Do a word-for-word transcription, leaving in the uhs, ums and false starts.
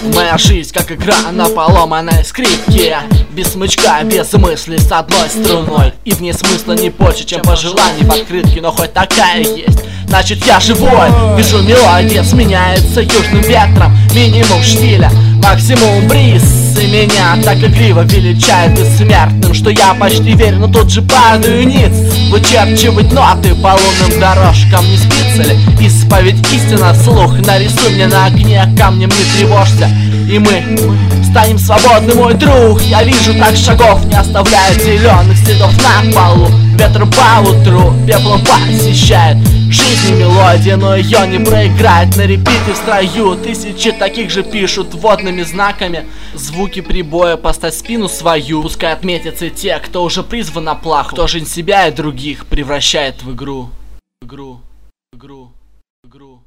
Моя жизнь как игра на поломанной скрипке, без смычка, без мысли, с одной струной. И в ней смысла не больше, чем пожеланий в открытке, но хоть такая есть, значит я живой. Вижу, мелодия сменяется южным ветром, минимум штиля, максимум бриз. И меня так игриво величает бессмертным, что я почти верю, но тут же падаю ниц. Вычерчивать ноты по лунным дорожкам, не спится ли? Исповедь истина вслух, нарисуй мне на огне камнем, не тревожься. И мы станем свободны, мой друг. Я вижу, так шагов не оставляет зеленых следов на полу. Ветер по утру пеплом посещает жизнь и мелодия, но ее не проиграть. На репите в строю тысячи таких же пишут водными знаками звуки прибоя, поставь спину свою. Пускай отметятся те, кто уже призван на плаху, кто жизнь себя и других превращает в игру. Игру, игру, игру.